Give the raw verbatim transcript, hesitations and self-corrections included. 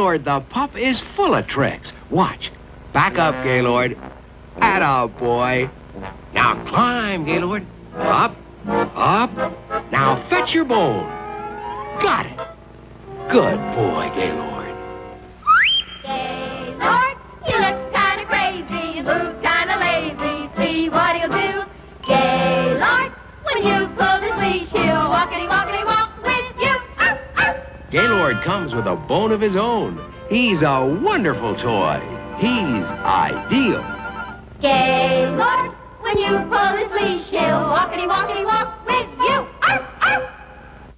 Gaylord the pup is full of tricks. Watch. Back up, Gaylord. Atta boy. Now climb, Gaylord. Up, up. Now fetch your bone. Got it. Good boy, Gaylord. Gaylord, you look kind of crazy, you move kind of lazy. See what he'll do. Gaylord, when you pull his leash, he'll walkity, walkity, walk with you. Arf, arf. Gaylord comes with a bone of his own. He's a wonderful toy. He's ideal. Gaylord, when you pull his leash, he'll walkity, walkity, walk with you.